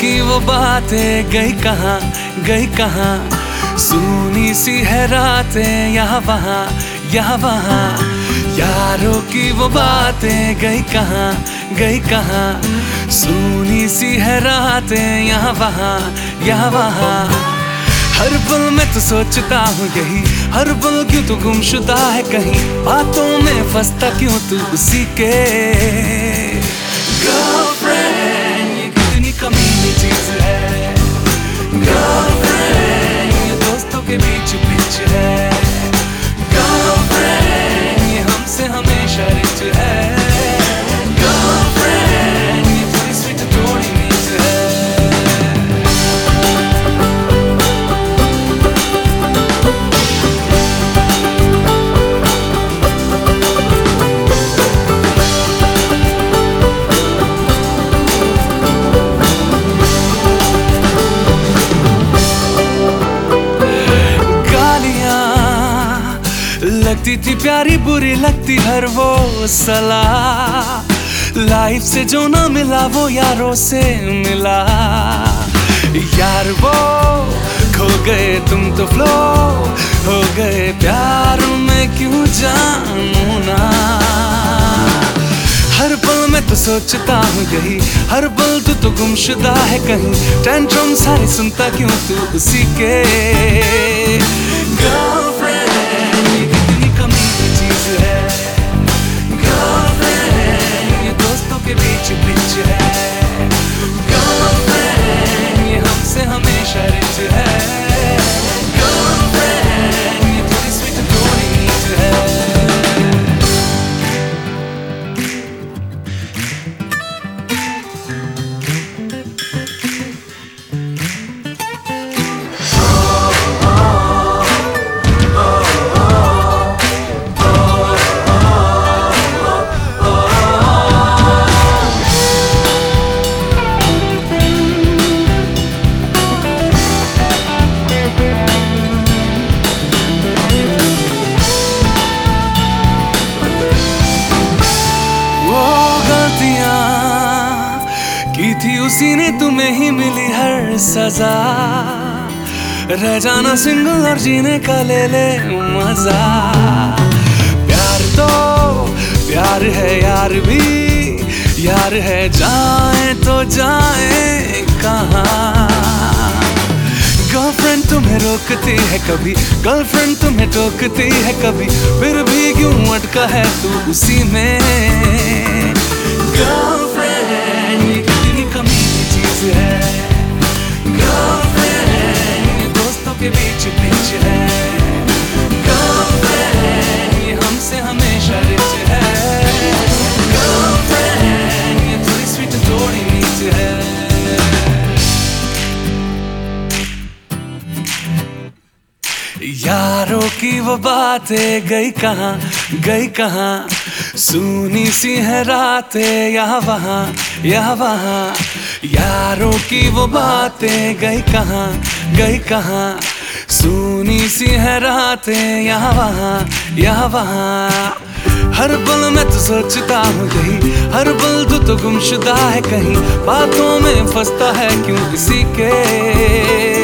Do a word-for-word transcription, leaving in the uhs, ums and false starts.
की वो बातें गई कहाँ, गई कहाँ। सुनी सी है रातें यहाँ वहाँ, यहाँ वहाँ। यारों की वो बातें गई कहाँ, गई कहाँ। सुनी सी है रातें यहाँ वहाँ, यहाँ वहाँ। हर पल मैं तो सोचता हूँ यही, हर पल क्यों तू गुमशुदा है कहीं, बातों में फंसता क्यों तू उसी के। गर्लफ्रेंड ये कितनी कमीनी चीज है, गर्लफ्रेंड ये दोस्तों के बीच बीच है, गर्लफ्रेंड ये हमसे हमेशा रिच है, गर्लफ्रेंड ये थोड़ी स्वीट थोड़ी नीच है। लगती थी प्यारी बुरी लगती हर वो सलाह, लाइफ से जो ना मिला वो यारों से मिला। यार वो खो गए तुम तो फ्लो हो गए प्यार में, क्यों जानू ना। हर पल मैं तो सोचता हूँ यही, हर पल तू तो गुमशुदा है कहीं, टेंट्रम सारी सुनता क्यों तू उसी के। के बीच बीच है, गर्लफ्रेंड ये हमसे हमेशा रिच है, गर्लफ्रेंड ये थोड़ी स्वीट थोड़ी नीच है। की थी उसी ने तुम्हें ही मिली हर सजा, रह जाना सिंगल और जीने का ले ले मजा। प्यार तो प्यार है यार भी, यार है जाए तो जाए कहाँ। गर्लफ्रेंड तुम्हें रोकती है कभी, गर्लफ्रेंड तुम्हें टोकती है कभी, फिर भी क्यों अटका है तू उसी में। गर्लफ्रेंड ये कितनी कमीनी चीज है, गर्लफ्रेंड ये दोस्तों के बीच बीच है, गर्लफ्रेंड ये हमसे हमेशा रिच है, गर्लफ्रेंड ये थोड़ी स्वीट थोड़ी नीच है। यारों की वो बातें गई कहाँ, गई कहाँ। सुनी सी है रातें यहाँ वहाँ, यहाँ वहाँ। यारों की वो बातें गई कहाँ, गई कहाँ। सुनी सी है रातें यहाँ वहाँ, यहाँ वहाँ। हर पल मैं तो सोचता हूँ यही, हर पल तू तो गुमशुदा है कहीं, बातों में फंसता है क्यों किसी के।